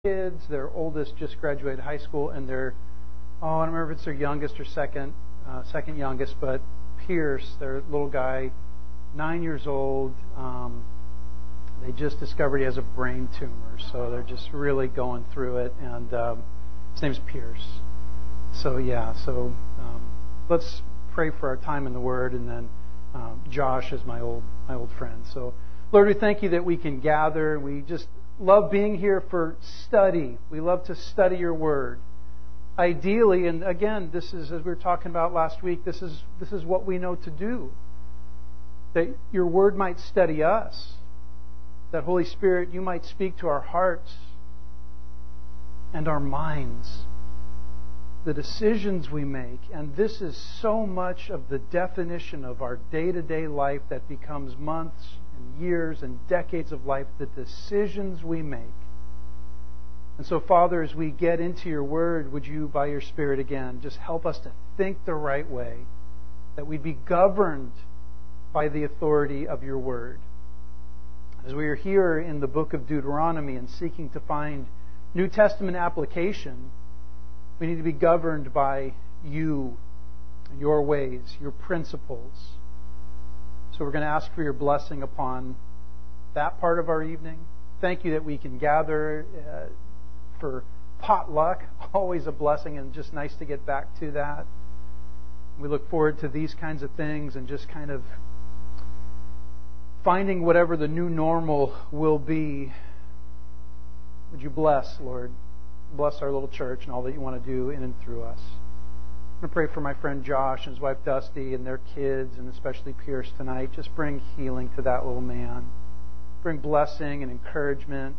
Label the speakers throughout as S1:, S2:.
S1: kids. Their oldest just graduated high school, and I don't remember if it's their youngest or second youngest, but Pierce, their little guy, 9 years old. They just discovered he has a brain tumor, so they're just really going through it. And his name's Pierce. So let's pray for our time in the Word, and then Josh is my old friend. So Lord, we thank you that we can gather. We just love being here for study. We love to study your Word. Ideally, and again, this is, as we were talking about last week, this is what we know to do. That your Word might study us. That Holy Spirit, you might speak to our hearts and our minds. The decisions we make. And this is so much of the definition of our day-to-day life that becomes months and years and decades of life. The decisions we make. And so, Father, as we get into your Word, would you, by your Spirit again, just help us to think the right way. That we'd be governed by the authority of your Word. As we are here in the book of Deuteronomy and seeking to find New Testament application, we need to be governed by you, your ways, your principles. So we're going to ask for your blessing upon that part of our evening. Thank you that we can gather for potluck. Always a blessing, and just nice to get back to that. We look forward to these kinds of things and just kind of finding whatever the new normal will be. Would you bless, Lord? Bless our little church and all that you want to do in and through us. I'm going to pray for my friend Josh and his wife Dusty and their kids, and especially Pierce tonight. Just bring healing to that little man. Bring blessing and encouragement.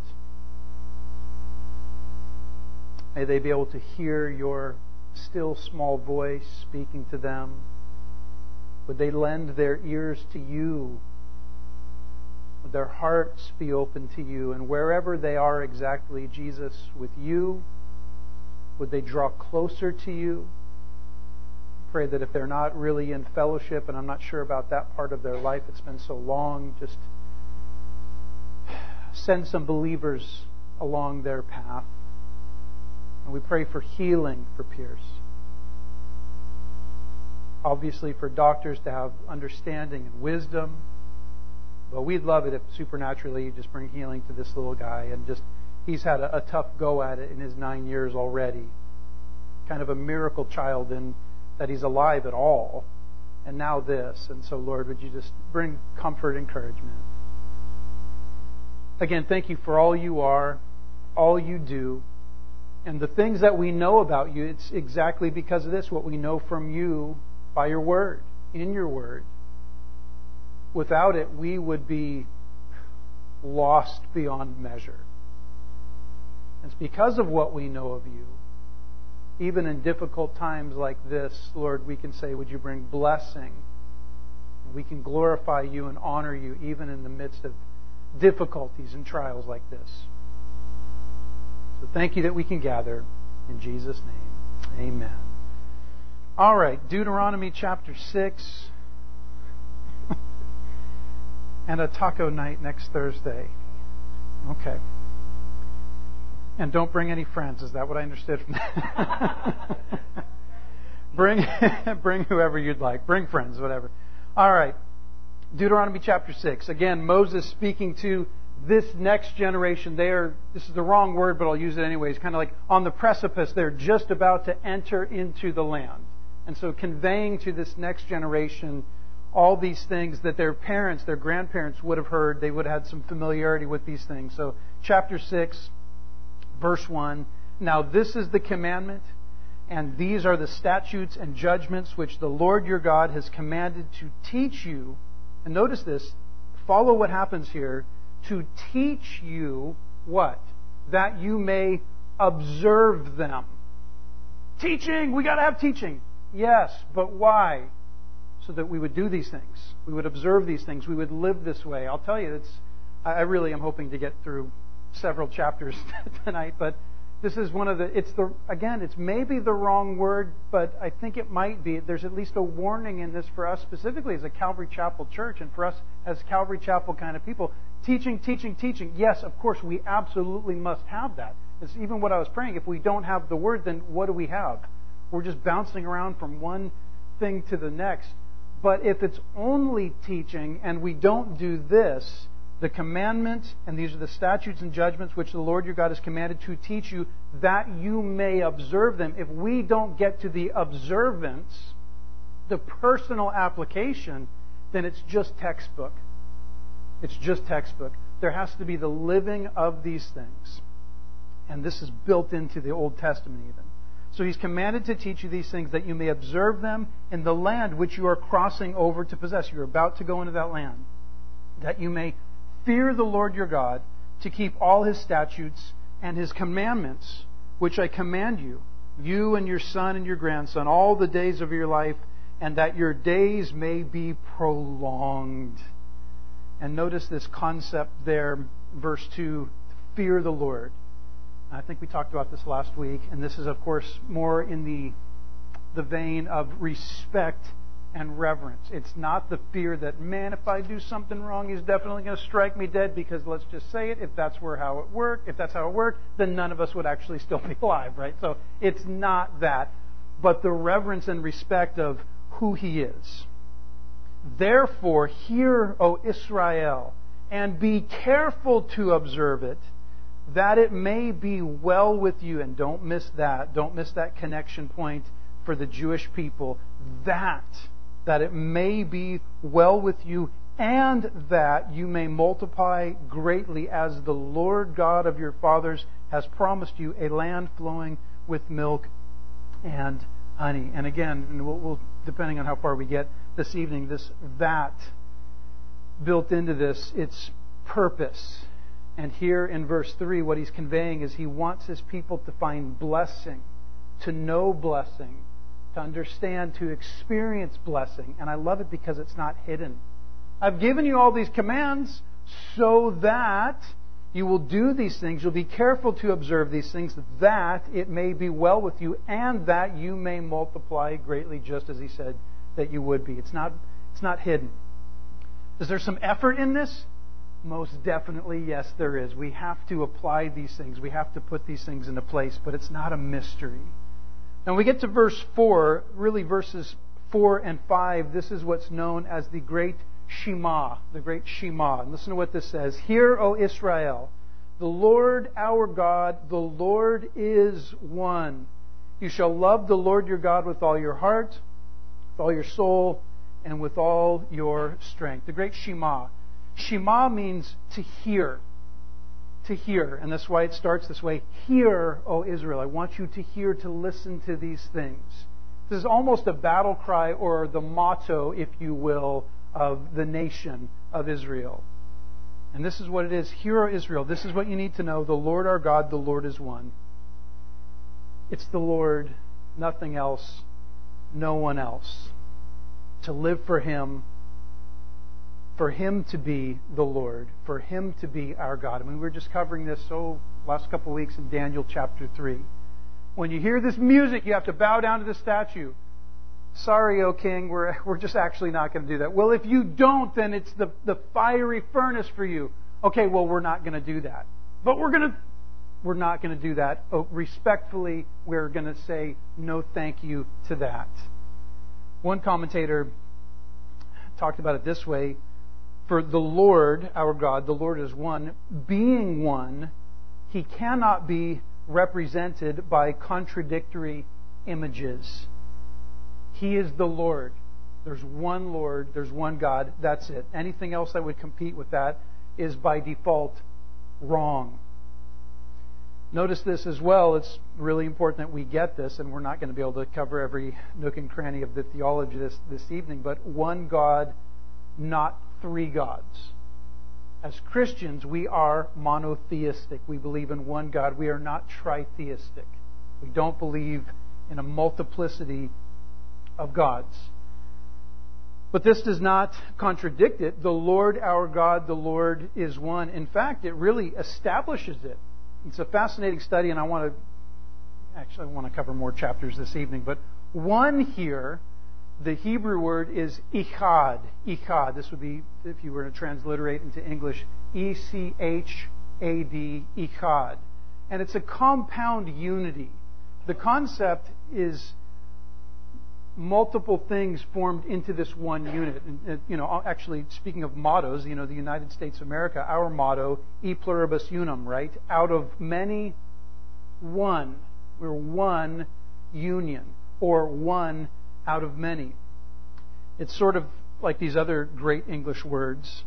S1: May they be able to hear your still small voice speaking to them. Would they lend their ears to you? Would their hearts be open to you? And wherever they are exactly, Jesus, with you, would they draw closer to you? Pray that if they're not really in fellowship, and I'm not sure about that part of their life, it's been so long, just send some believers along their path. And we pray for healing for Pierce. Obviously for doctors to have understanding and wisdom. But we'd love it if supernaturally you just bring healing to this little guy. And just, he's had a tough go at it in his 9 years already. Kind of a miracle child in that he's alive at all. And now this. And so, Lord, would you just bring comfort, encouragement. Again, thank you for all you are, all you do, and the things that we know about you. It's exactly because of this, what we know from you by your Word, in your Word. Without it, we would be lost beyond measure. It's because of what we know of you. Even in difficult times like this, Lord, we can say, would you bring blessing? We can glorify you and honor you even in the midst of difficulties and trials like this. So thank you that we can gather. In Jesus' name, amen. All right, Deuteronomy chapter 6. And a taco night next Thursday. Okay. And don't bring any friends. Is that what I understood from that? Bring whoever you'd like. Bring friends, whatever. All right. Deuteronomy chapter 6. Again, Moses speaking to this next generation. This is the wrong word, but I'll use it anyways. Kind of like on the precipice. They're just about to enter into the land. And so conveying to this next generation all these things that their parents, their grandparents would have heard. They would have had some familiarity with these things. So chapter 6, verse 1. Now this is the commandment, and these are the statutes and judgments which the Lord your God has commanded to teach you. And notice this. Follow what happens here. To teach you what? That you may observe them. Teaching! We got to have teaching. Yes, but why? So that we would do these things. We would observe these things. We would live this way. I'll tell you, I really am hoping to get through several chapters tonight, but this is one of it's maybe the wrong word, but I think it might be. There's at least a warning in this for us specifically as a Calvary Chapel church and for us as Calvary Chapel kind of people. Teaching. Yes, of course, we absolutely must have that. It's even what I was praying. If we don't have the Word, then what do we have? We're just bouncing around from one thing to the next. But if it's only teaching and we don't do this, the commandments, and these are the statutes and judgments which the Lord your God has commanded to teach you, that you may observe them. If we don't get to the observance, the personal application, then it's just textbook. It's just textbook. There has to be the living of these things. And this is built into the Old Testament even. So He's commanded to teach you these things that you may observe them in the land which you are crossing over to possess. You're about to go into that land. That you may fear the Lord your God, to keep all His statutes and His commandments, which I command you, you and your son and your grandson, all the days of your life, and that your days may be prolonged. And notice this concept there, verse 2, fear the Lord. I think we talked about this last week, and this is, of course, more in the vein of respect and reverence. It's not the fear that, man, if I do something wrong, He's definitely going to strike me dead, because let's just say it, if that's how it worked, then none of us would actually still be alive, right? So it's not that, but the reverence and respect of who He is. Therefore, hear, O Israel, and be careful to observe it, that it may be well with you. And don't miss that. Don't miss that connection point for the Jewish people. That it may be well with you, and that you may multiply greatly, as the Lord God of your fathers has promised you, a land flowing with milk and honey. And again, we'll depending on how far we get this evening, that built into this, its purpose. And here in verse 3, what He's conveying is He wants His people to find blessing, to know blessing, to understand, to experience blessing. And I love it because it's not hidden. I've given you all these commands so that you will do these things. You'll be careful to observe these things, that it may be well with you, and that you may multiply greatly, just as He said that you would be. It's not hidden. Is there some effort in this? Most definitely, yes, there is. We have to apply these things. We have to put these things into place, but it's not a mystery. Now, when we get to verse 4, really verses 4 and 5, this is what's known as the Great Shema. The Great Shema. And listen to what this says. Hear, O Israel, the Lord our God, the Lord is one. You shall love the Lord your God with all your heart, with all your soul, and with all your strength. The Great Shema. Shema means to hear. To hear. And that's why it starts this way. Hear, O Israel. I want you to hear, to listen to these things. This is almost a battle cry, or the motto, if you will, of the nation of Israel. And this is what it is. Hear, O Israel. This is what you need to know. The Lord our God, the Lord is one. It's the Lord, nothing else, no one else. To live for Him to be the Lord, for Him to be our God. I mean, we were just covering this last couple of weeks in Daniel chapter 3. When you hear this music, you have to bow down to the statue. Sorry, O King, we're just actually not going to do that. Well, if you don't, then it's the fiery furnace for you. Okay, well, we're not going to do that. But we're not going to do that. Oh, respectfully, we're going to say no thank you to that. One commentator talked about it this way. For the Lord, our God, the Lord is one. Being one, He cannot be represented by contradictory images. He is the Lord. There's one Lord, there's one God, that's it. Anything else that would compete with that is by default wrong. Notice this as well. It's really important that we get this, and we're not going to be able to cover every nook and cranny of the theology this evening, but one God, not three gods. As Christians, we are monotheistic. We believe in one God. We are not tritheistic. We don't believe in a multiplicity of gods. But this does not contradict it. The Lord our God, the Lord is one. In fact, it really establishes it. It's a fascinating study, and I want to cover more chapters this evening. But one here, the Hebrew word is ichad. Ichad. This would be, if you were to transliterate into English, E-C-H-A-D, ichad. And it's a compound unity. The concept is multiple things formed into this one unit. And, actually, speaking of mottos, the United States of America, our motto, E pluribus unum, right? Out of many, one. We're one union, or one out of many. It's sort of like these other great English words,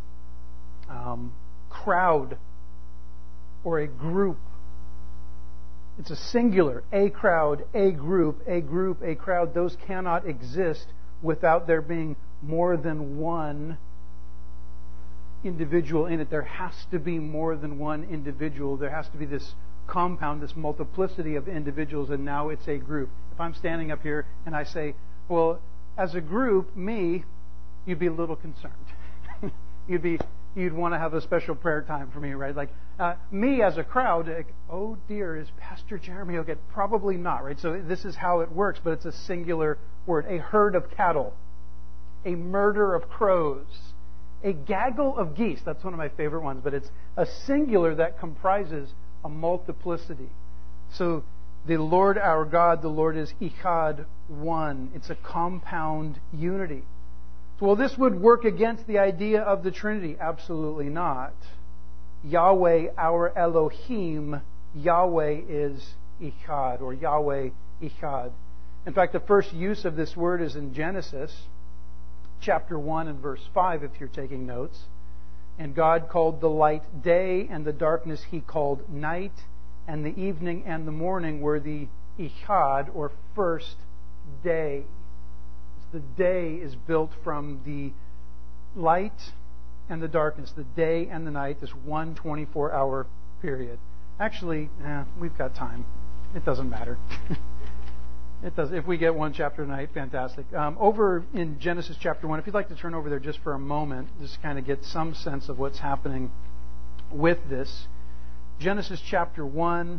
S1: crowd, or a group. It's a singular, a crowd, a group, a crowd. Those cannot exist without there being more than one individual in it. There has to be more than one individual. There has to be this compound, this multiplicity of individuals, and now it's a group. If I'm standing up here and I say, well, as a group, me, you'd be a little concerned. You'd want to have a special prayer time for me, right? Like, me as a crowd, like, oh dear, is Pastor Jeremy okay? Probably not, right? So this is how it works, but it's a singular word. A herd of cattle, a murder of crows, a gaggle of geese. That's one of my favorite ones, but it's a singular that comprises a multiplicity. So the Lord our God, the Lord is Echad, one. It's a compound unity. So, well, this would work against the idea of the Trinity. Absolutely not. Yahweh, our Elohim, Yahweh is Echad, or Yahweh Echad. In fact, the first use of this word is in Genesis, chapter 1 and verse 5, if you're taking notes. And God called the light day, and the darkness He called night, and the evening and the morning were the Echad, or first day. The day is built from the light and the darkness, the day and the night, this one 24-hour period. Actually, we've got time. It doesn't matter. It does. If we get one chapter tonight, fantastic. Over in Genesis chapter 1, if you'd like to turn over there just for a moment, just kind of get some sense of what's happening with this. Genesis chapter 1,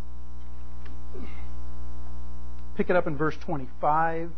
S1: pick it up in verse 25.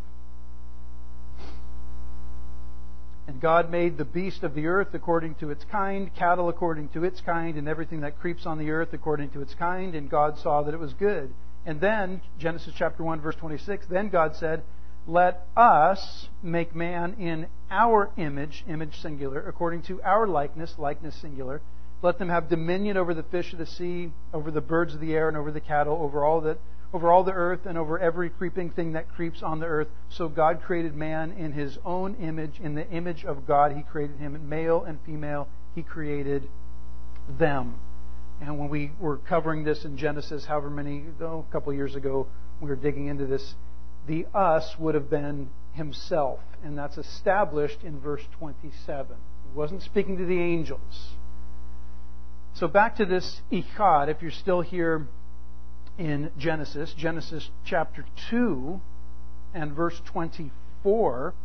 S1: And God made the beast of the earth according to its kind, cattle according to its kind, and everything that creeps on the earth according to its kind. And God saw that it was good. And then, Genesis chapter 1, verse 26, then God said, let us make man in our image, image singular, according to our likeness, likeness singular. Let them have dominion over the fish of the sea, over the birds of the air, and over the cattle, over all the earth, and over every creeping thing that creeps on the earth. So God created man in His own image. In the image of God He created him. Male and female He created them. And when we were covering this in Genesis, a couple of years ago, we were digging into this. The us would have been Himself. And that's established in verse 27. He wasn't speaking to the angels. So back to this Echad, if you're still here in Genesis chapter 2 and verse 24.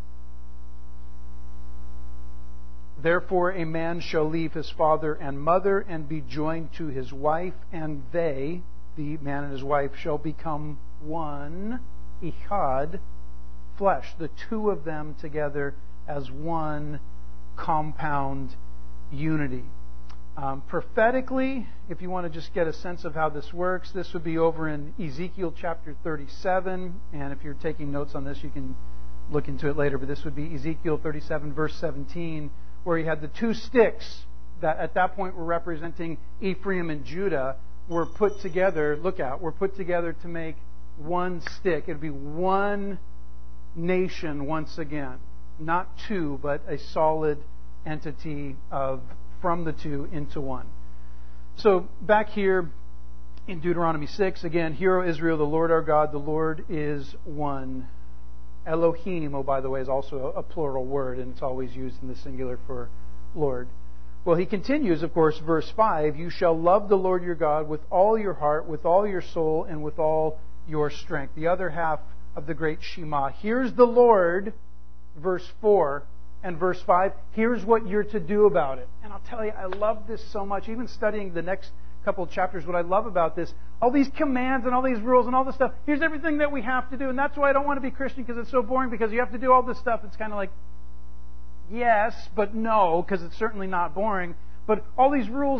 S1: Therefore a man shall leave his father and mother and be joined to his wife, and they, the man and his wife, shall become one, Echad, flesh. The two of them together as one compound unity. Prophetically, if you want to just get a sense of how this works, this would be over in Ezekiel chapter 37. And if you're taking notes on this, you can look into it later. But this would be Ezekiel 37, verse 17, where he had the two sticks that at that point were representing Ephraim and Judah were put together. Look out, were put together to make one stick. It would be one nation once again. Not two, but a solid entity of from the two into one. So back here in Deuteronomy 6, again, Hear, O Israel, the Lord our God, the Lord is one. Elohim, oh, by the way, is also a plural word, and it's always used in the singular for Lord. Well, he continues, of course, verse 5, You shall love the Lord your God with all your heart, with all your soul, and with all your strength. The other half of the great Shema. Here's the Lord, verse 4. And verse 5, here's what you're to do about it. And I'll tell you, I love this so much. Even studying the next couple of chapters, what I love about this, all these commands and all these rules and all this stuff, here's everything that we have to do. And that's why I don't want to be Christian, because it's so boring, because you have to do all this stuff. It's kind of like, yes, but no, because it's certainly not boring. But all these rules,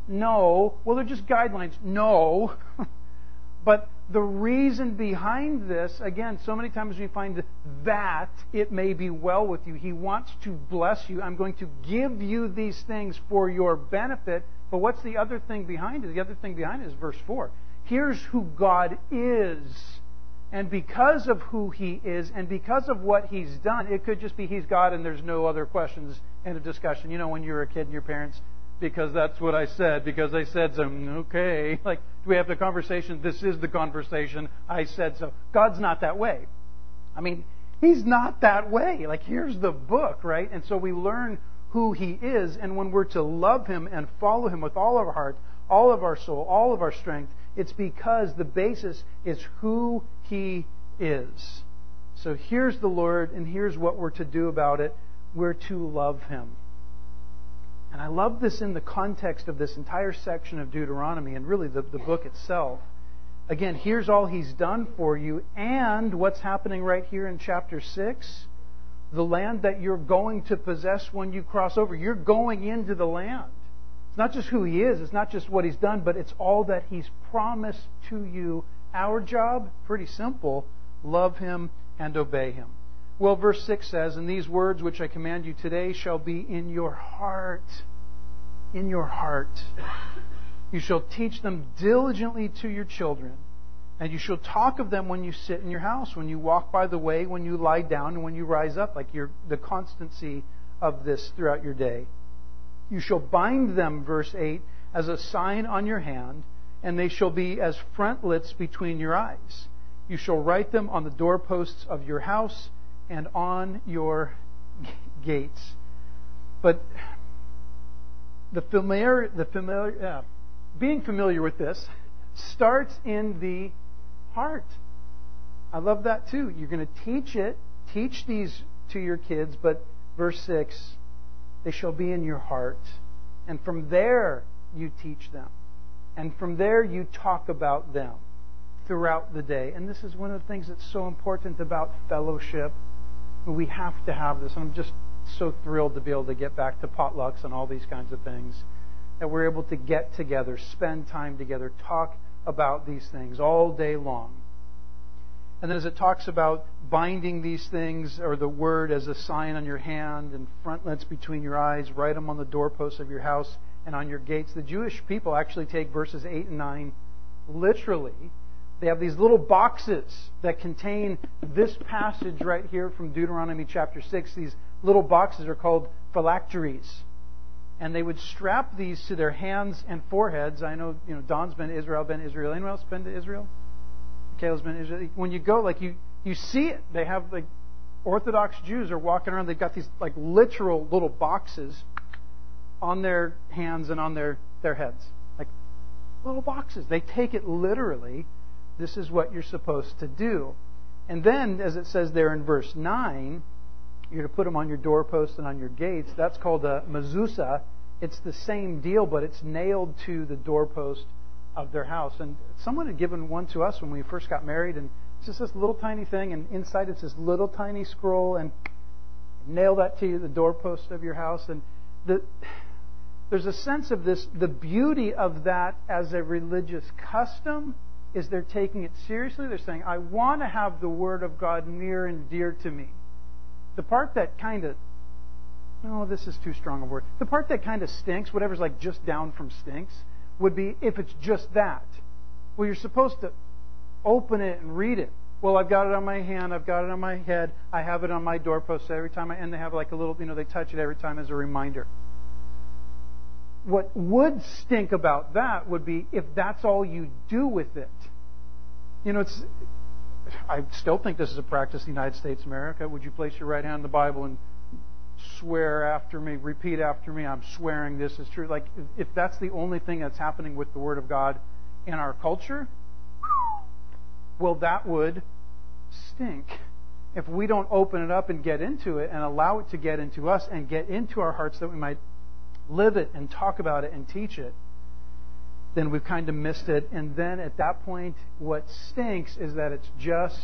S1: No. Well, they're just guidelines. No. But the reason behind this, again, so many times we find that it may be well with you. He wants to bless you. I'm going to give you these things for your benefit. But what's the other thing behind it? The other thing behind it is verse 4. Here's who God is. And because of who He is and because of what He's done, it could just be He's God and there's no other questions in a discussion. You know, when you were a kid and your parents, because that's what I said, because I said so, okay. Like, do we have the conversation? This is the conversation. I said so. God's not that way. I mean, He's not that way. Like, here's the book, right? And so we learn who He is, and when we're to love Him and follow Him with all of our heart, all of our soul, all of our strength, it's because the basis is who He is. So here's the Lord, and here's what we're to do about it. We're to love Him. And I love this in the context of this entire section of Deuteronomy and really the book itself. Again, here's all He's done for you, and what's happening right here in chapter 6. The land that you're going to possess when you cross over. You're going into the land. It's not just who He is, it's not just what He's done, but it's all that He's promised to you. Our job, pretty simple, love Him and obey Him. Well, verse 6 says, "And these words which I command you today shall be in your heart." In your heart. "You shall teach them diligently to your children, and you shall talk of them when you sit in your house, when you walk by the way, when you lie down, and when you rise up." Like the constancy of this throughout your day. "You shall bind them," verse 8, "as a sign on your hand, and they shall be as frontlets between your eyes. You shall write them on the doorposts of your house and on your gates." But being familiar with this starts in the heart. I love that too. You're going to teach these to your kids, but verse 6, "They shall be in your heart." And from there you teach them. And from there you talk about them throughout the day. And this is one of the things that's so important about fellowship. We have to have this. I'm just so thrilled to be able to get back to potlucks and all these kinds of things. That we're able to get together, spend time together, talk about these things all day long. And then as it talks about binding these things, or the word as a sign on your hand and frontlets between your eyes, write them on the doorposts of your house and on your gates. The Jewish people actually take verses 8 and 9 literally. They have these little boxes that contain this passage right here from Deuteronomy chapter 6. These little boxes are called phylacteries. And they would strap these to their hands and foreheads. I know, Don's been to Israel, Anyone else been to Israel? Caleb's been to Israel. When you go, you see it. They have, Orthodox Jews are walking around. They've got these, literal little boxes on their hands and on their heads. Like, little boxes. They take it literally. This is what you're supposed to do. And then, as it says there in verse 9, you're to put them on your doorposts and on your gates. That's called a mezuzah. It's the same deal, but it's nailed to the doorpost of their house. And someone had given one to us when we first got married, and it's just this little tiny thing, and inside it's this little tiny scroll, and nail that to the doorpost of your house. And there's a sense of this, the beauty of that as a religious custom is they're taking it seriously. They're saying, I want to have the Word of God near and dear to me. The part that kind of, this is too strong a word. The part that kind of stinks, whatever's just down from stinks, would be if it's just that. Well, you're supposed to open it and read it. Well, I've got it on my hand, I've got it on my head, I have it on my doorpost every time, and they have a little, they touch it every time as a reminder. What would stink about that would be if that's all you do with it. I still think this is a practice in the United States of America. Would you place your right hand on the Bible and swear after me, repeat after me, I'm swearing this is true. If that's the only thing that's happening with the Word of God in our culture, well, that would stink. If we don't open it up and get into it and allow it to get into us and get into our hearts that we might live it and talk about it and teach it, then we've kind of missed it. And then at that point, what stinks is that it's just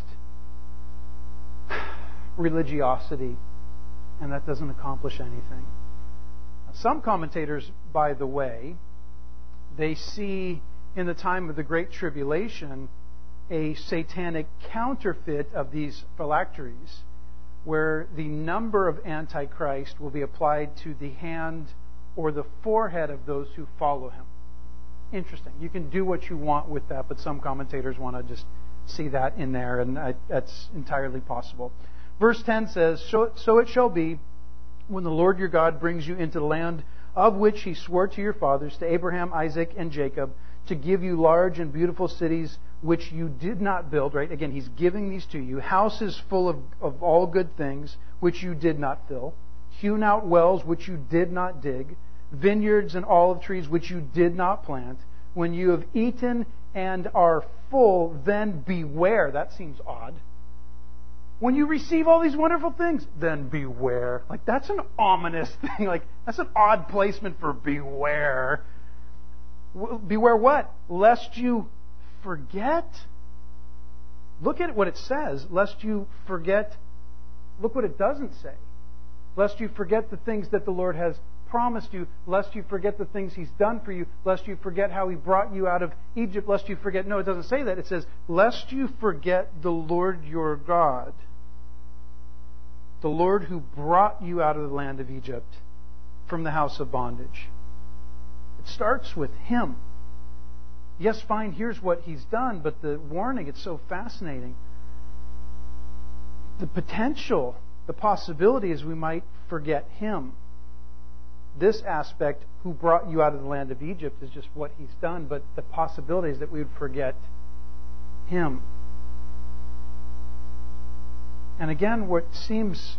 S1: religiosity, and that doesn't accomplish anything. Some commentators, by the way, They see in the time of the Great Tribulation a satanic counterfeit of these phylacteries, where the number of Antichrist will be applied to the hand or the forehead of those who follow him. Interesting. You can do what you want with that, but some commentators want to just see that in there, and that's entirely possible. Verse 10 says, So it shall be, when the Lord your God brings you into the land of which He swore to your fathers, to Abraham, Isaac, and Jacob, to give you large and beautiful cities which you did not build, right? Again, He's giving these to you. Houses full of all good things, which you did not fill. Hewn out wells, which you did not dig. Vineyards and olive trees, which you did not plant. When you have eaten and are full, then beware. That seems odd. When you receive all these wonderful things, then beware. Like, that's an ominous thing. Like, that's an odd placement for beware. Beware what? Lest you forget. Look at what it says. Lest you forget. Look what it doesn't say. Lest you forget the things that the Lord has promised you. Lest you forget the things He's done for you. Lest you forget how He brought you out of Egypt. Lest you forget. No, it doesn't say that. It says, lest you forget the Lord your God. The Lord who brought you out of the land of Egypt from the house of bondage. It starts with Him. Yes, fine, here's what He's done, but the warning, it's so fascinating. The potential, the possibility is we might forget Him. This aspect, who brought you out of the land of Egypt, is just what He's done, but the possibility is that we would forget Him. And again, what seems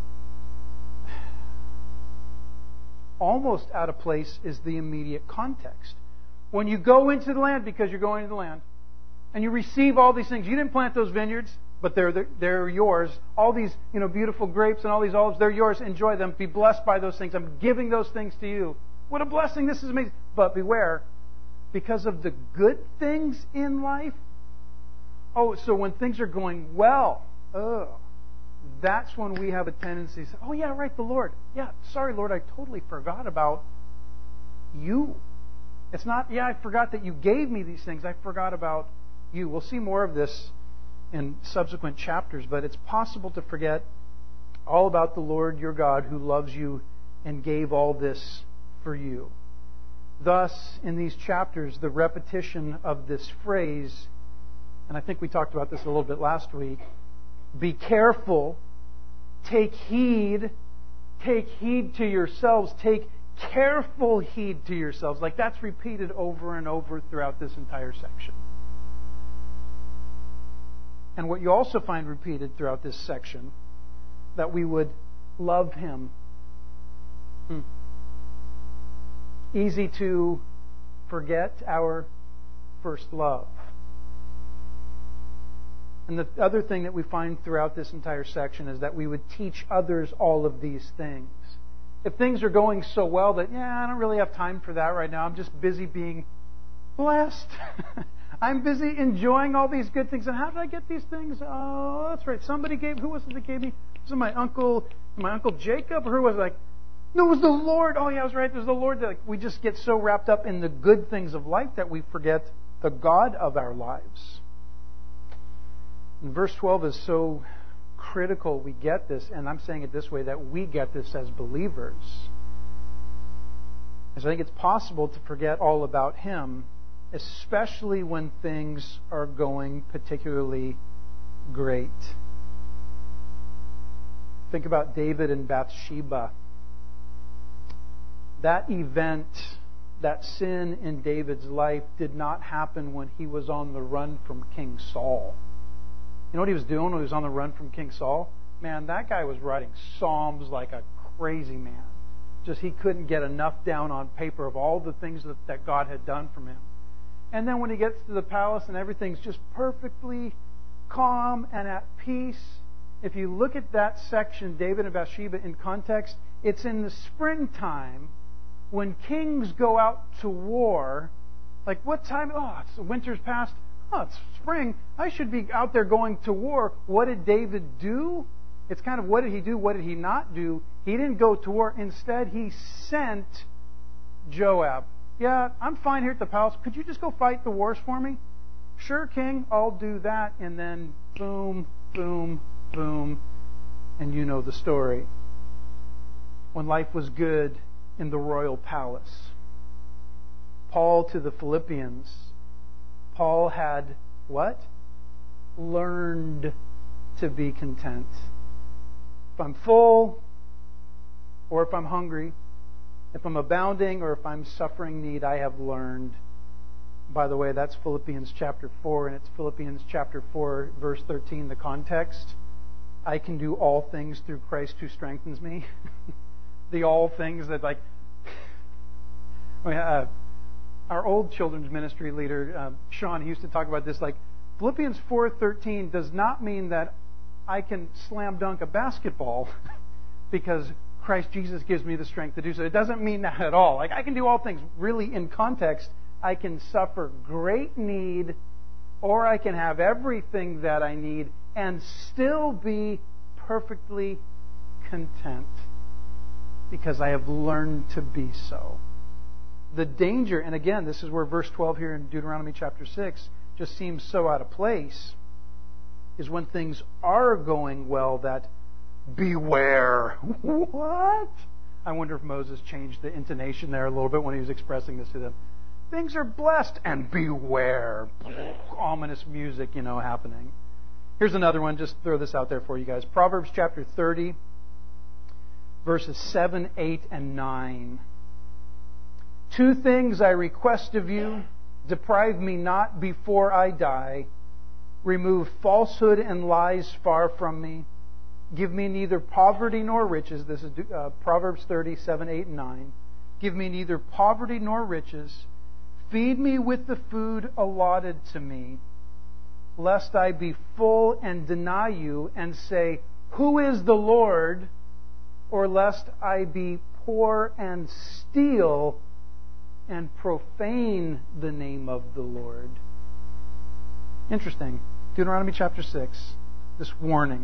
S1: almost out of place is the immediate context. When you go into the land, because you're going into the land, and you receive all these things, you didn't plant those vineyards, but they're yours. All these beautiful grapes and all these olives, they're yours. Enjoy them. Be blessed by those things. I'm giving those things to you. What a blessing. This is amazing. But beware, because of the good things in life. Oh, so when things are going well, that's when we have a tendency to say, oh yeah, right, the Lord. Yeah, sorry, Lord, I totally forgot about you. It's not, yeah, I forgot that you gave me these things. I forgot about you. We'll see more of this in subsequent chapters, but it's possible to forget all about the Lord your God who loves you and gave all this for you. Thus, in these chapters, the repetition of this phrase, and I think we talked about this a little bit last week, be careful, take heed to yourselves, take careful heed to yourselves. Like, that's repeated over and over throughout this entire section. And what you also find repeated throughout this section, that we would love Him. Easy to forget our first love. And the other thing that we find throughout this entire section is that we would teach others all of these things. If things are going so well that, I don't really have time for that right now. I'm just busy being blessed. I'm busy enjoying all these good things. And how did I get these things? Oh, that's right. Who was it that gave me? Was it my uncle Jacob? Or who was it? Like, no, it was the Lord. Oh, yeah, I was right. It was the Lord. That we just get so wrapped up in the good things of life that we forget the God of our lives. And verse 12 is so critical we get this, and I'm saying it this way, that we get this as believers. Because I think it's possible to forget all about Him, especially when things are going particularly great. Think about David and Bathsheba. That event, that sin in David's life, did not happen when he was on the run from King Saul. You know what he was doing when he was on the run from King Saul? Man, that guy was writing psalms like a crazy man. Just he couldn't get enough down on paper of all the things that God had done for him. And then when he gets to the palace and everything's just perfectly calm and at peace, if you look at that section, David and Bathsheba, in context, it's in the springtime when kings go out to war. Like, what time? Oh, it's winter's past. Oh, it's spring. I should be out there going to war. What did David do? It's kind of, what did he do? What did he not do? He didn't go to war. Instead, he sent Joab. Yeah, I'm fine here at the palace. Could you just go fight the wars for me? Sure, King, I'll do that. And then boom, boom, boom. And you know the story. When life was good in the royal palace, Paul to the Philippians, Paul had what? Learned to be content. If I'm full, or if I'm hungry, if I'm abounding, or if I'm suffering need, I have learned. By the way, that's Philippians chapter 4, and it's Philippians chapter 4, verse 13, the context. I can do all things through Christ who strengthens me. The all things that, like... our old children's ministry leader, Sean, he used to talk about this, like, Philippians 4:13 does not mean that I can slam dunk a basketball because Christ Jesus gives me the strength to do so. It doesn't mean that at all. Like, I can do all things. Really, in context, I can suffer great need, or I can have everything that I need and still be perfectly content because I have learned to be so. The danger, and again, this is where verse 12 here in Deuteronomy chapter 6 just seems so out of place, is when things are going well that beware. What? I wonder if Moses changed the intonation there a little bit when he was expressing this to them. Things are blessed and beware. Ominous music, happening. Here's another one. Just throw this out there for you guys. Proverbs chapter 30, verses 7, 8, and 9. 2 things I request of you. Deprive me not before I die. Remove falsehood and lies far from me. Give me neither poverty nor riches. This is Proverbs 30, 7, 8, and 9. Give me neither poverty nor riches. Feed me with the food allotted to me, lest I be full and deny you and say, Who is the Lord? Or lest I be poor and steal and profane the name of the Lord. Interesting. Deuteronomy chapter 6, this warning.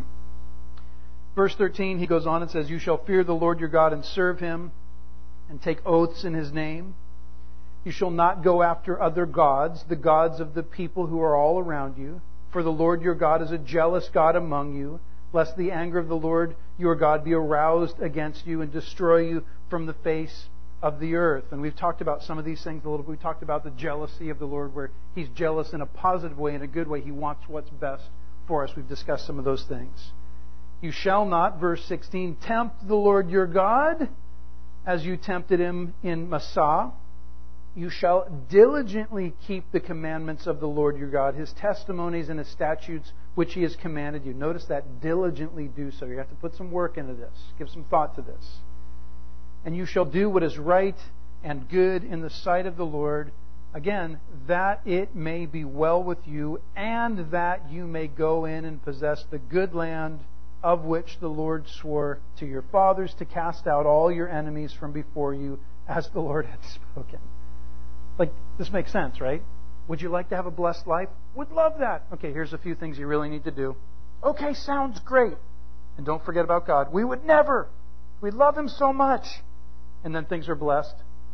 S1: Verse 13, he goes on and says, You shall fear the Lord your God and serve Him and take oaths in His name. You shall not go after other gods, the gods of the people who are all around you. For the Lord your God is a jealous God among you, lest the anger of the Lord your God be aroused against you and destroy you from the face of the earth. And we've talked about some of these things a little bit. We talked about the jealousy of the Lord, where He's jealous in a positive way, in a good way. He wants what's best for us. We've discussed some of those things. You shall not, verse 16, tempt the Lord your God as you tempted Him in Massah. You shall diligently keep the commandments of the Lord your God, His testimonies and His statutes which He has commanded you. Notice that, diligently do so. You have to put some work into this. Give some thought to this. And you shall do what is right and good in the sight of the Lord, again, that it may be well with you, and that you may go in and possess the good land of which the Lord swore to your fathers to cast out all your enemies from before you, as the Lord had spoken. Like, this makes sense, right? Would you like to have a blessed life? Would love that. Okay, here's a few things you really need to do. Okay, sounds great. And don't forget about God. We would never. We love Him so much. And then things are blessed.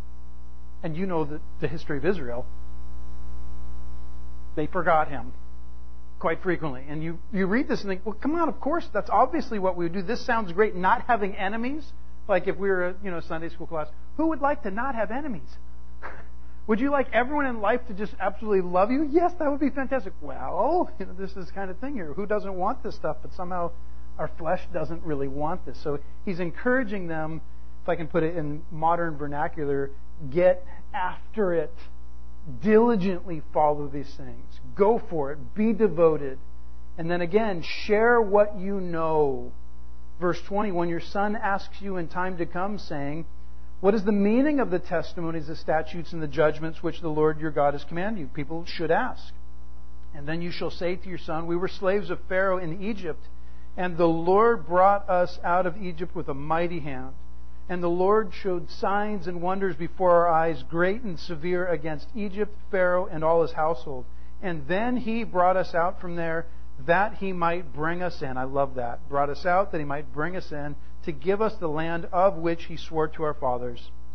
S1: And you know the history of Israel. They forgot Him quite frequently. And you read this and think, well, come on, of course, that's obviously what we would do. This sounds great. Not having enemies. Like if we were a Sunday school class. Who would like to not have enemies? Would you like everyone in life to just absolutely love you? Yes, that would be fantastic. Well, this is the kind of thing here. Who doesn't want this stuff? But somehow our flesh doesn't really want this. So He's encouraging them, if I can put it in modern vernacular, get after it. Diligently follow these things. Go for it. Be devoted. And then again, share what you know. Verse 20, when your son asks you in time to come, saying, What is the meaning of the testimonies, the statutes, and the judgments which the Lord your God has commanded you? People should ask. And then you shall say to your son, We were slaves of Pharaoh in Egypt, and the Lord brought us out of Egypt with a mighty hand. And the Lord showed signs and wonders before our eyes, great and severe, against Egypt, Pharaoh, and all his household. And then He brought us out from there, that He might bring us in. I love that. Brought us out that He might bring us in, to give us the land of which He swore to our fathers.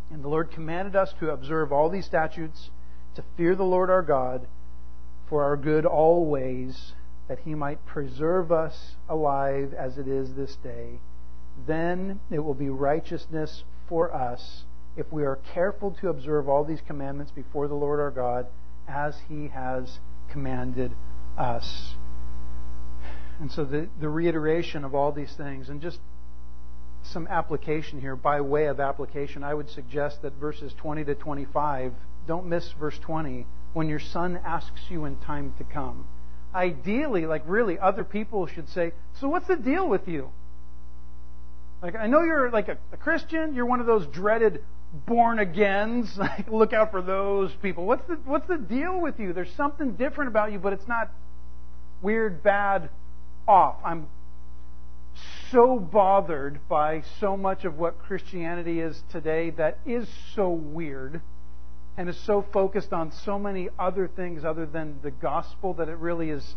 S1: And the Lord commanded us to observe all these statutes, to fear the Lord our God for our good always, that He might preserve us alive as it is this day. Then it will be righteousness for us if we are careful to observe all these commandments before the Lord our God as He has commanded us. And so the reiteration of all these things, and just some application here, by way of application, I would suggest that verses 20 to 25, don't miss verse 20, when your son asks you in time to come. Ideally, like really, other people should say, so what's the deal with you? Like, I know you're like a Christian, you're one of those dreaded born-agains, like look out for those people. What's the deal with you? There's something different about you, but it's not weird, bad, off. I'm so bothered by so much of what Christianity is today that is so weird and is so focused on so many other things other than the gospel that it really is,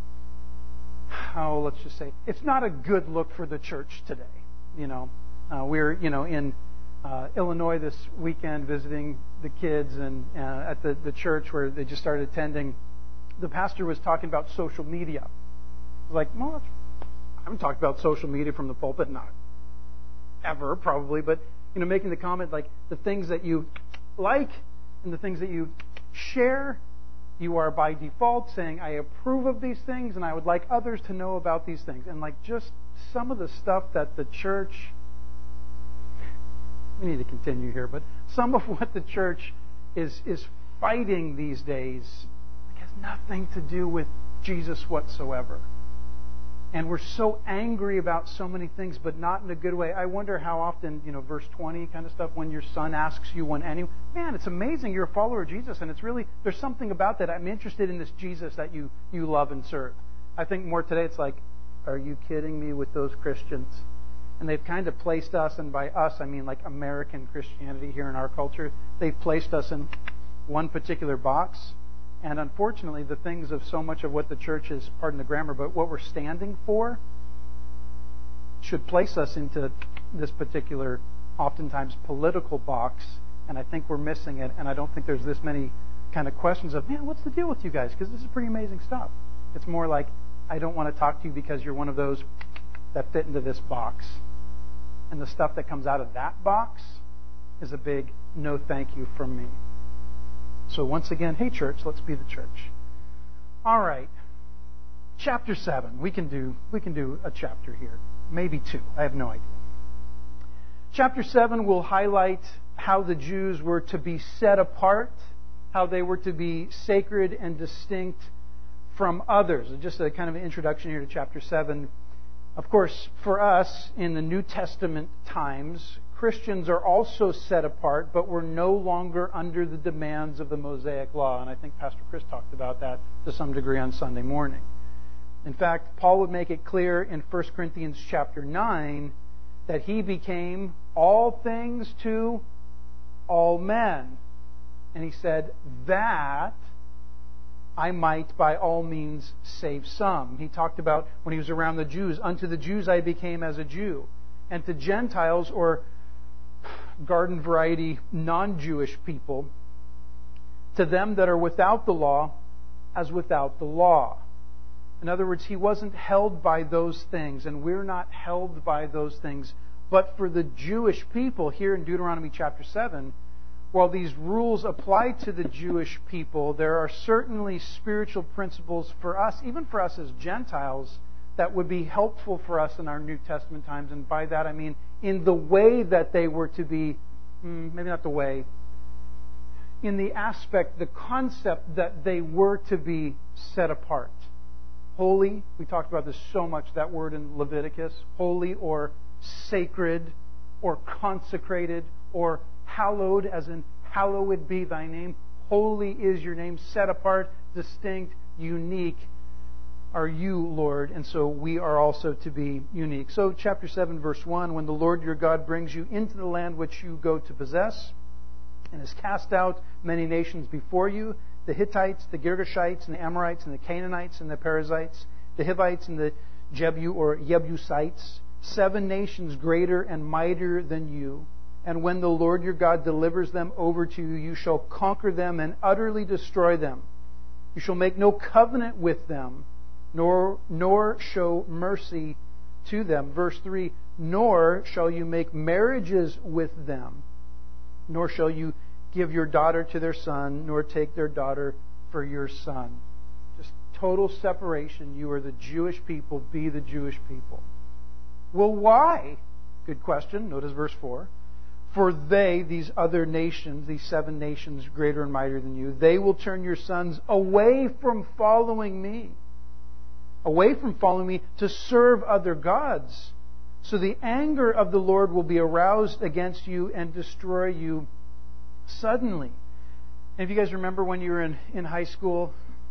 S1: let's just say, it's not a good look for the church today. We're in Illinois this weekend visiting the kids and at the church where they just started attending. The pastor was talking about social media. Like, well, I haven't talked about social media from the pulpit, not ever probably, but making the comment like the things that you like and the things that you share, you are by default saying, I approve of these things and I would like others to know about these things. And like just some of the stuff that the church, we need to continue here, but some of what the church is fighting these days has nothing to do with Jesus whatsoever. And we're so angry about so many things, but not in a good way. I wonder how often, verse 20 kind of stuff, when your son asks you man, it's amazing you're a follower of Jesus, and it's really, there's something about that. I'm interested in this Jesus that you love and serve. I think more today it's like, are you kidding me with those Christians? And they've kind of placed us, and by us I mean like American Christianity here in our culture, they've placed us in one particular box. And unfortunately, the things of so much of what the church is, pardon the grammar, but what we're standing for should place us into this particular, oftentimes political box. And I think we're missing it. And I don't think there's this many kind of questions of, man, what's the deal with you guys? Because this is pretty amazing stuff. It's more like, I don't want to talk to you because you're one of those that fit into this box. And the stuff that comes out of that box is a big no thank you from me. So once again, hey church, let's be the church. All right. Chapter 7. We can do a chapter here. Maybe 2. I have no idea. Chapter 7 will highlight how the Jews were to be set apart, how they were to be sacred and distinct from others. Just a kind of an introduction here to chapter 7. Of course, for us in the New Testament times, Christians are also set apart, but we're no longer under the demands of the Mosaic Law. And I think Pastor Chris talked about that to some degree on Sunday morning. In fact, Paul would make it clear in 1 Corinthians chapter 9 that he became all things to all men. And he said that I might by all means save some. He talked about when he was around the Jews, unto the Jews I became as a Jew. And to Gentiles, or garden variety non-Jewish people, to them that are without the law, as without the law. In other words, he wasn't held by those things, and we're not held by those things. But for the Jewish people, here in Deuteronomy chapter 7, while these rules apply to the Jewish people, there are certainly spiritual principles for us, even for us as Gentiles, that would be helpful for us in our New Testament times. And by that I mean in the way that they were to be, maybe not the way, in the aspect, the concept that they were to be set apart. Holy, we talked about this so much, that word in Leviticus, holy or sacred or consecrated or hallowed, as in hallowed be thy name. Holy is your name, set apart, distinct, unique are you, Lord, and so we are also to be unique. So chapter 7, verse 1, when the Lord your God brings you into the land which you go to possess, and has cast out many nations before you, the Hittites, the Girgashites, and the Amorites, and the Canaanites, and the Perizzites, the Hivites, and the Jebusites, 7 nations greater and mightier than you, And when the Lord your God delivers them over to you, you shall conquer them and utterly destroy them. You shall make no covenant with them, nor show mercy to them. Verse 3, nor shall you make marriages with them, nor shall you give your daughter to their son, nor take their daughter for your son. Just total separation. You are the Jewish people, be the Jewish people. Well, why? Good question. Notice verse 4. For they, these other nations, these 7 nations greater and mightier than you, they will turn your sons away from following me. Away from following me to serve other gods. So the anger of the Lord will be aroused against you and destroy you suddenly. And if you guys remember when you were in high school,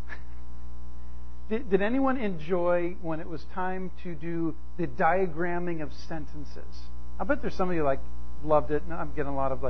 S1: did anyone enjoy when it was time to do the diagramming of sentences? I bet there's some of you loved it. And I'm getting a lot of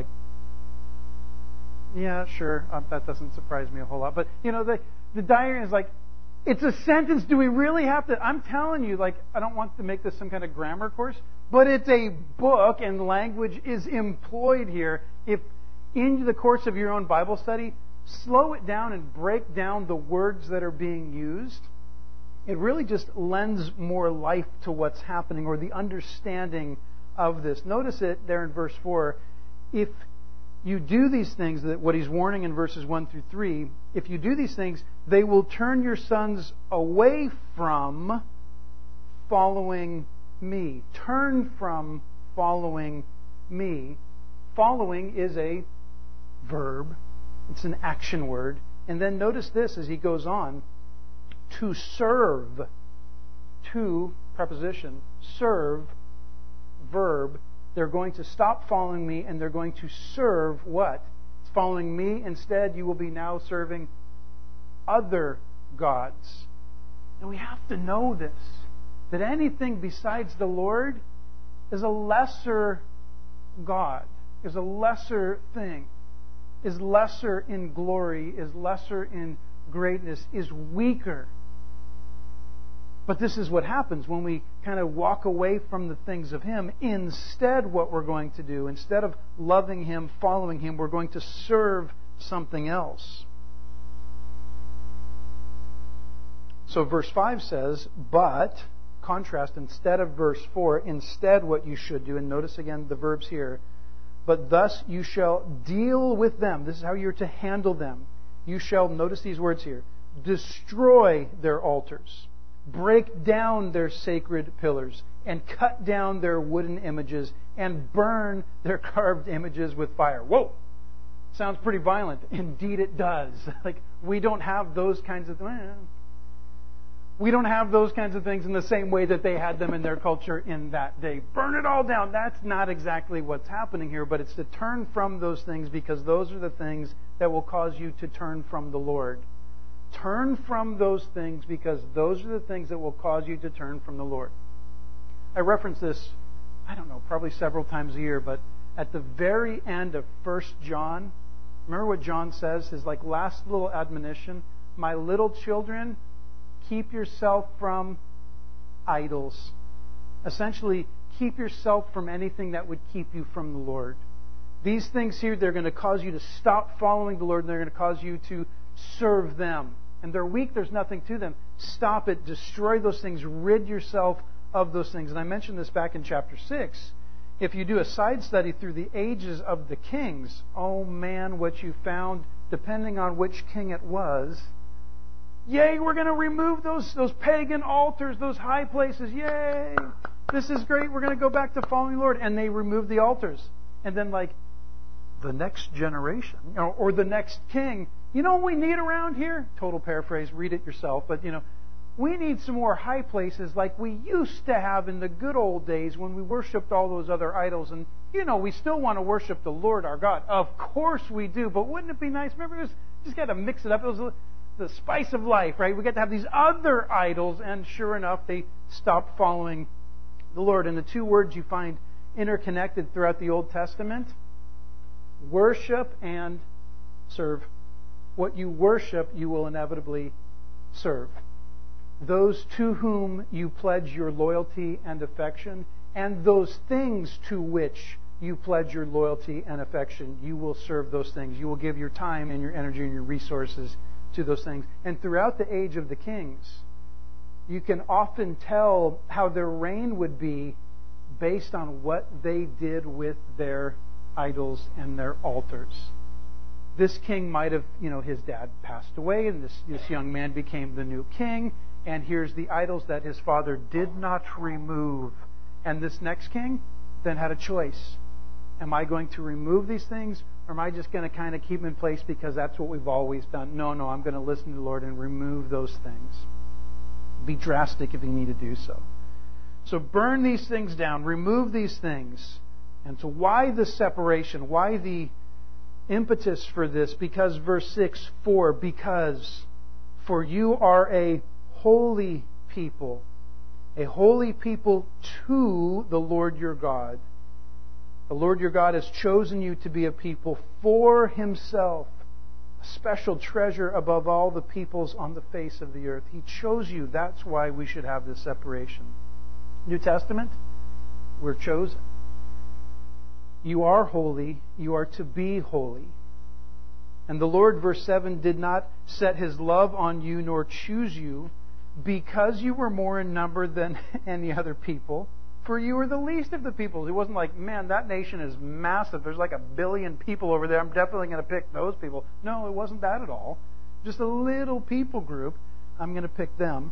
S1: yeah, sure, that doesn't surprise me a whole lot. But the diagram is it's a sentence. Do we really have to? I'm telling you, I don't want to make this some kind of grammar course, but it's a book and language is employed here. If in the course of your own Bible study, slow it down and break down the words that are being used. It really just lends more life to what's happening or the understanding of this. Notice it there in verse 4. If you do these things, that what he's warning in verses 1 through 3, if you do these things, they will turn your sons away from following me. Turn from following me. Following is a verb. It's an action word. And then notice this as he goes on. To serve. To, preposition. Serve, verb. They're going to stop following me and they're going to serve what? It's following me. Instead, you will be now serving other gods. And we have to know this. That anything besides the Lord is a lesser God. Is a lesser thing. Is lesser in glory. Is lesser in greatness. Is weaker. But this is what happens when we kind of walk away from the things of Him. Instead, what we're going to do, instead of loving Him, following Him, we're going to serve something else. So verse 5 says, but, contrast, instead of verse 4, instead what you should do, and notice again the verbs here, but thus you shall deal with them. This is how you're to handle them. You shall, notice these words here, destroy their altars. Break down their sacred pillars and cut down their wooden images and burn their carved images with fire. Whoa! Sounds pretty violent. Indeed it does. We don't have those kinds of we don't have those kinds of things in the same way that they had them in their culture in that day. Burn it all down. That's not exactly what's happening here, but it's to turn from those things because those are the things that will cause you to turn from the Lord. Turn from those things because those are the things that will cause you to turn from the Lord. I reference this, probably several times a year, but at the very end of 1 John, remember what John says, his last little admonition? My little children, keep yourself from idols. Essentially, keep yourself from anything that would keep you from the Lord. These things here, they're going to cause you to stop following the Lord and they're going to cause you to serve them. And they're weak, there's nothing to them. Stop it, destroy those things, rid yourself of those things. And I mentioned this back in chapter 6. If you do a side study through the ages of the kings, oh man, what you found, depending on which king it was, yay, we're going to remove those pagan altars, those high places, yay! This is great, we're going to go back to following the Lord. And they removed the altars. And then the next generation, or the next king, you know what we need around here? Total paraphrase, read it yourself. But, we need some more high places like we used to have in the good old days when we worshipped all those other idols. And, we still want to worship the Lord our God. Of course we do. But wouldn't it be nice? Remember, just got to mix it up. It was the spice of life, right? We get to have these other idols. And sure enough, they stopped following the Lord. And the two words you find interconnected throughout the Old Testament, worship and serve. What you worship, you will inevitably serve. Those to whom you pledge your loyalty and affection, and those things to which you pledge your loyalty and affection. You will serve those things. You will give your time and your energy and your resources to those things. And throughout the age of the kings, you can often tell how their reign would be based on what they did with their idols and their altars. This king might have, his dad passed away, and this young man became the new king, and here's the idols that his father did not remove. And this next king then had a choice. Am I going to remove these things, or am I just going to kind of keep them in place because that's what we've always done? No, I'm going to listen to the Lord and remove those things. Be drastic if you need to do so. So burn these things down, remove these things. And so why the separation? Why the impetus for this? Because verse 6, because for you are a holy people to the Lord your God. The Lord your God has chosen you to be a people for Himself, a special treasure above all the peoples on the face of the earth. He chose you. That's why we should have this separation. New Testament, we're chosen. You are holy. You are to be holy. And the Lord, verse 7, did not set His love on you nor choose you because you were more in number than any other people. For you were the least of the peoples. It wasn't like, man, that nation is massive. There's like 1 billion people over there. I'm definitely going to pick those people. No, it wasn't that at all. Just a little people group. I'm going to pick them.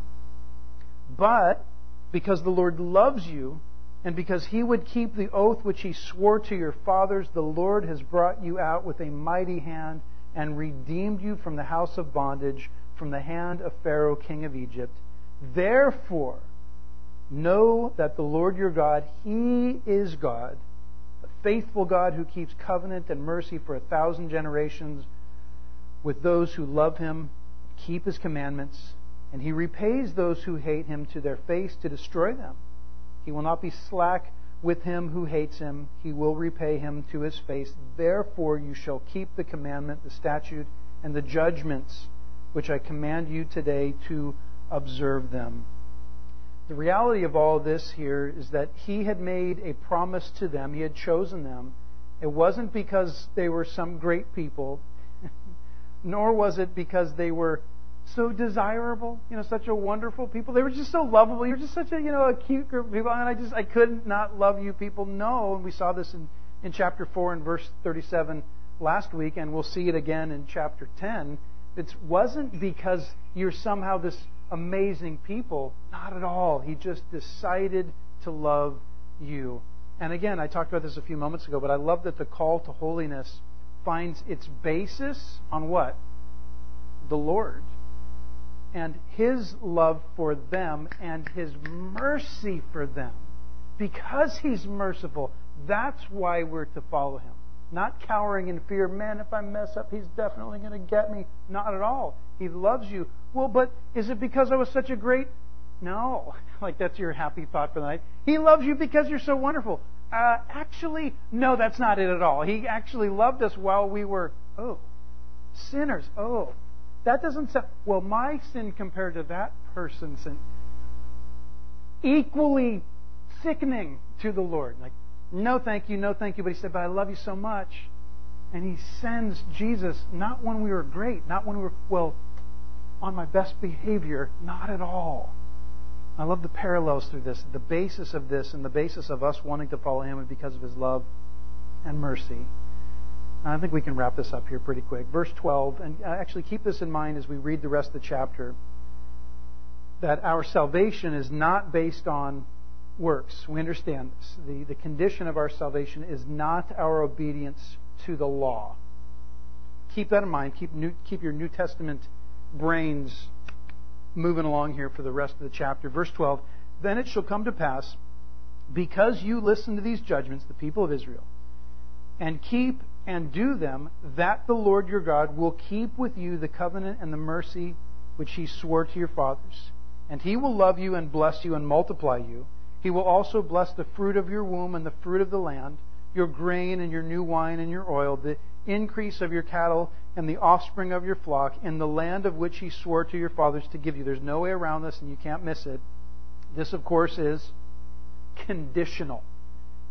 S1: But because the Lord loves you, and because He would keep the oath which He swore to your fathers, the Lord has brought you out with a mighty hand and redeemed you from the house of bondage, from the hand of Pharaoh, king of Egypt. Therefore, know that the Lord your God, He is God, a faithful God who keeps covenant and mercy for 1,000 generations with those who love Him, keep His commandments, and He repays those who hate Him to their face to destroy them. He will not be slack with him who hates Him. He will repay him to his face. Therefore you shall keep the commandment, the statute, and the judgments which I command you today to observe them. The reality of all this here is that He had made a promise to them. He had chosen them. It wasn't because they were some great people, nor was it because they were so desirable, such a wonderful people. They were just so lovable. You're just such a cute group of people. And I couldn't not love you people. No, and we saw this in chapter 4 and verse 37 last week, and we'll see it again in chapter 10. It wasn't because you're somehow this amazing people. Not at all. He just decided to love you. And again, I talked about this a few moments ago, but I love that the call to holiness finds its basis on what? The Lord. And His love for them and His mercy for them. Because He's merciful, that's why we're to follow Him. Not cowering in fear, man, if I mess up, He's definitely going to get me. Not at all. He loves you. Well, but is it because I was such a great... No. Like that's your happy thought for the night. He loves you because you're so wonderful. Actually, no, that's not it at all. He actually loved us while we were, sinners. That doesn't sound... Well, my sin compared to that person's sin, equally sickening to the Lord. Like, no thank you. But He said, but I love you so much. And He sends Jesus, not when we were great, not when we were, on my best behavior, not at all. I love the parallels through this. The basis of this and the basis of us wanting to follow Him is because of His love and mercy. I think we can wrap this up here pretty quick. Verse 12, and actually keep this in mind as we read the rest of the chapter, that our salvation is not based on works. We understand this. The condition of our salvation is not our obedience to the law. Keep that in mind. Keep your New Testament brains moving along here for the rest of the chapter. Verse 12, then it shall come to pass, because you listen to these judgments, the people of Israel, and keep and do them, that the Lord your God will keep with you the covenant and the mercy which He swore to your fathers. And He will love you and bless you and multiply you. He will also bless the fruit of your womb and the fruit of the land, your grain and your new wine and your oil, the increase of your cattle and the offspring of your flock, in the land of which He swore to your fathers to give you. There's no way around this, and you can't miss it. This, of course, is conditional.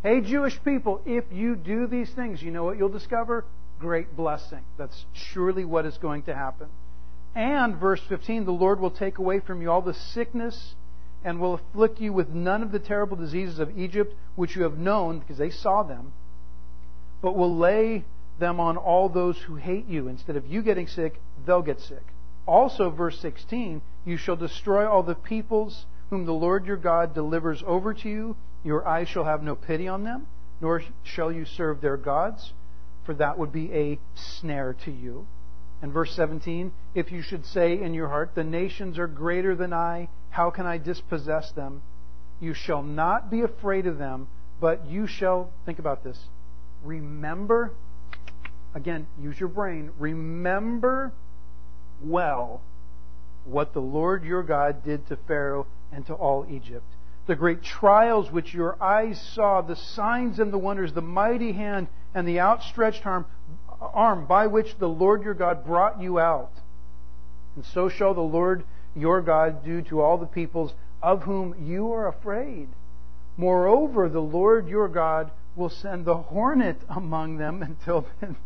S1: Hey, Jewish people, if you do these things, you know what you'll discover? Great blessing. That's surely what is going to happen. And, verse 15, the Lord will take away from you all the sickness and will afflict you with none of the terrible diseases of Egypt, which you have known, because they saw them, but will lay them on all those who hate you. Instead of you getting sick, they'll get sick. Also, verse 16, you shall destroy all the peoples whom the Lord your God delivers over to you. Your eyes shall have no pity on them, nor shall you serve their gods, for that would be a snare to you. And verse 17, if you should say in your heart, the nations are greater than I, how can I dispossess them? You shall not be afraid of them, but you shall, think about this, remember, again, use your brain, remember well what the Lord your God did to Pharaoh and to all Egypt. The great trials which your eyes saw, the signs and the wonders, the mighty hand and the outstretched arm by which the Lord your God brought you out. And so shall the Lord your God do to all the peoples of whom you are afraid. Moreover, the Lord your God will send the hornet among them until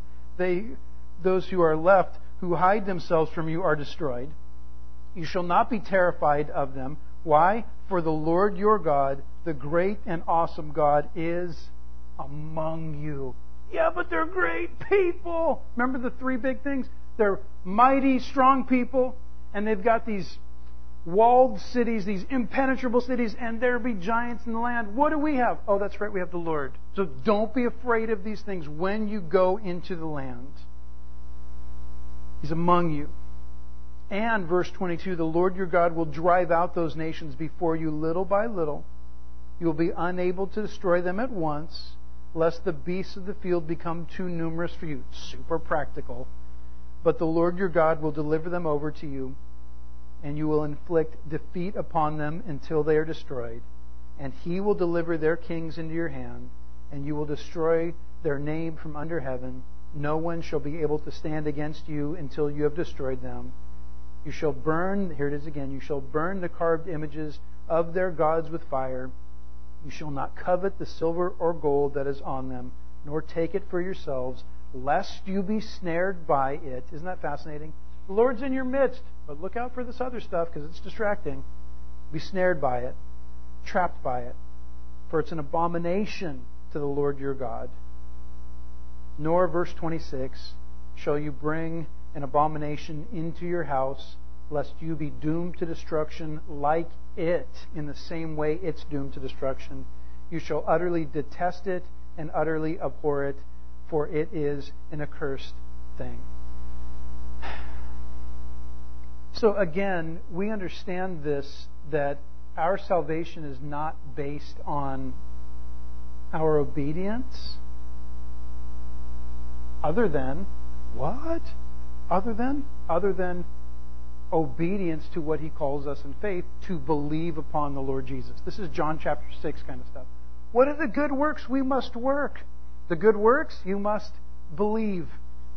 S1: those who are left, who hide themselves from you, are destroyed. You shall not be terrified of them. Why? For the Lord your God, the great and awesome God, is among you. Yeah, but they're great people. Remember the three big things? They're mighty, strong people, and they've got these walled cities, these impenetrable cities, and there be giants in the land. What do we have? Oh, that's right, we have the Lord. So don't be afraid of these things when you go into the land. He's among you. And, verse 22, the Lord your God will drive out those nations before you little by little. You will be unable to destroy them at once, lest the beasts of the field become too numerous for you. Super practical. But the Lord your God will deliver them over to you, and you will inflict defeat upon them until they are destroyed. And He will deliver their kings into your hand, and you will destroy their name from under heaven. No one shall be able to stand against you until you have destroyed them. You shall burn, here it is again, you shall burn the carved images of their gods with fire. You shall not covet the silver or gold that is on them, nor take it for yourselves, lest you be snared by it. Isn't that fascinating? The Lord's in your midst, but look out for this other stuff because it's distracting. Be snared by it, trapped by it, for it's an abomination to the Lord your God. Nor, verse 26, shall you bring an abomination into your house, lest you be doomed to destruction like it, in the same way it's doomed to destruction. You shall utterly detest it and utterly abhor it, for it is an accursed thing. So again, we understand this, that our salvation is not based on our obedience, other than what? Other than obedience to what He calls us in faith, to believe upon the Lord Jesus. This is John chapter 6 kind of stuff. What are the good works we must work? The good works, you must believe.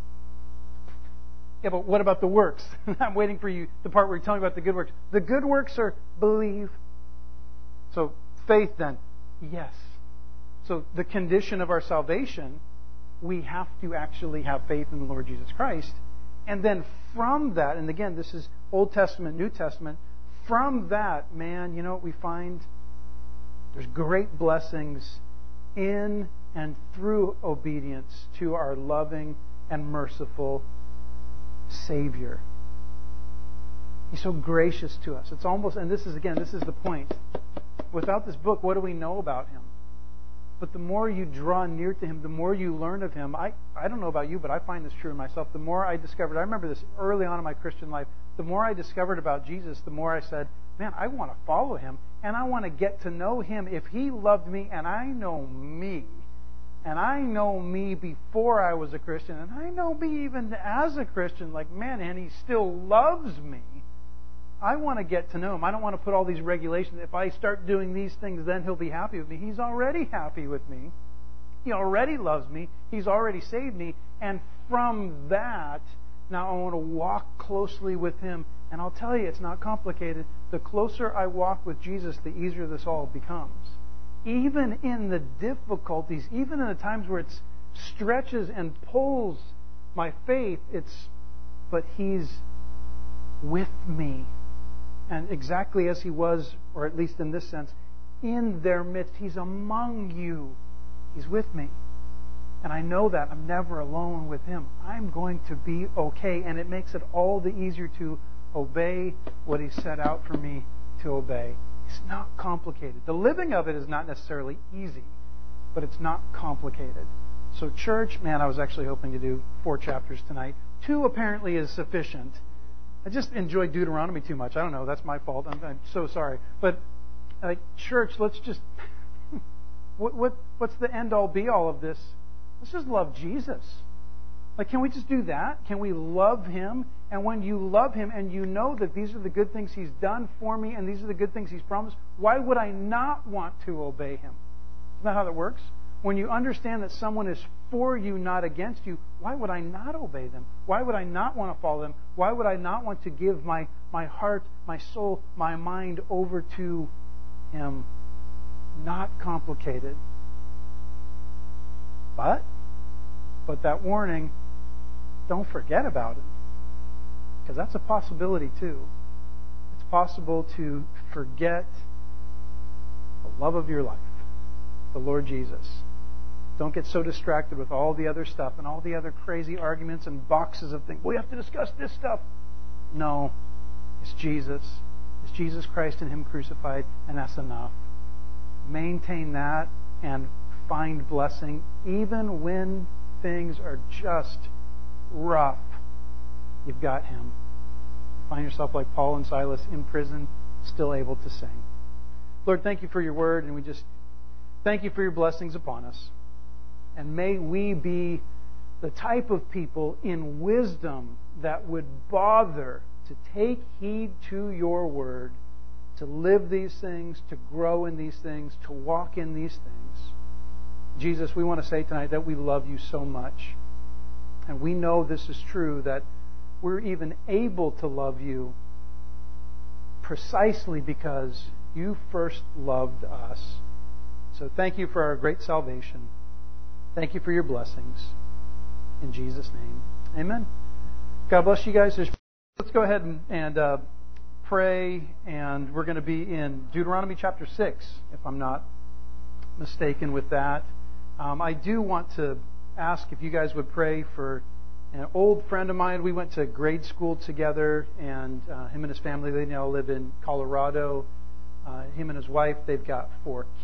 S1: Yeah, but what about the works? I'm waiting for you, the part where you're telling me about the good works. The good works are believe. So faith then, yes. So the condition of our salvation, we have to actually have faith in the Lord Jesus Christ. And then from that, and again, this is Old Testament, New Testament, from that, man, you know what we find? There's great blessings in and through obedience to our loving and merciful Savior. He's so gracious to us. It's almost, and this is the point. Without this book, what do we know about Him? But the more you draw near to Him, the more you learn of Him. I don't know about you, but I find this true in myself. The more I discovered, I remember this early on in my Christian life, the more I discovered about Jesus, the more I said, man, I want to follow Him, and I want to get to know Him. If He loved me, and I know me before I was a Christian, and I know me even as a Christian, like, man, and He still loves me, I want to get to know Him. I don't want to put all these regulations. If I start doing these things, then He'll be happy with me. He's already happy with me. He already loves me. He's already saved me. And from that, now I want to walk closely with Him. And I'll tell you, it's not complicated. The closer I walk with Jesus, the easier this all becomes. even in the difficulties, even in the times where it stretches and pulls my faith, but He's with me. And exactly as He was, or at least in this sense, in their midst, He's among you. He's with me. And I know that I'm never alone with Him. I'm going to be okay. And it makes it all the easier to obey what He set out for me to obey. It's not complicated. The living of it is not necessarily easy, but it's not complicated. So church, man, I was actually hoping to do 4 chapters tonight. 2 apparently is sufficient. I just enjoy Deuteronomy too much. I don't know. That's my fault. I'm so sorry. But church, let's just... what's the end-all, be-all of this? Let's just love Jesus. Can we just do that? Can we love Him? And when you love Him and you know that these are the good things He's done for me and these are the good things He's promised, why would I not want to obey Him? Isn't that how that works? When you understand that someone is for you, not against you, why would I not obey them? Why would I not want to follow them? Why would I not want to give my heart, my soul, my mind over to Him? Not complicated. But that warning, don't forget about it. Because that's a possibility too. It's possible to forget the love of your life, the Lord Jesus. Don't get so distracted with all the other stuff and all the other crazy arguments and boxes of things. We have to discuss this stuff. No, it's Jesus. It's Jesus Christ and Him crucified, and that's enough. Maintain that and find blessing even when things are just rough. You've got Him. You find yourself like Paul and Silas in prison, still able to sing. Lord, thank You for Your word, and we just thank You for Your blessings upon us. And may we be the type of people in wisdom that would bother to take heed to Your word, to live these things, to grow in these things, to walk in these things. Jesus, we want to say tonight that we love You so much. And we know this is true, that we're even able to love You precisely because You first loved us. So thank You for our great salvation. Thank You for Your blessings. In Jesus' name, amen. God bless you guys. Let's go ahead and pray, and we're going to be in Deuteronomy chapter 6, if I'm not mistaken with that. I do want to ask if you guys would pray for an old friend of mine. We went to grade school together, and him and his family, they now live in Colorado. Him and his wife, they've got 4 kids.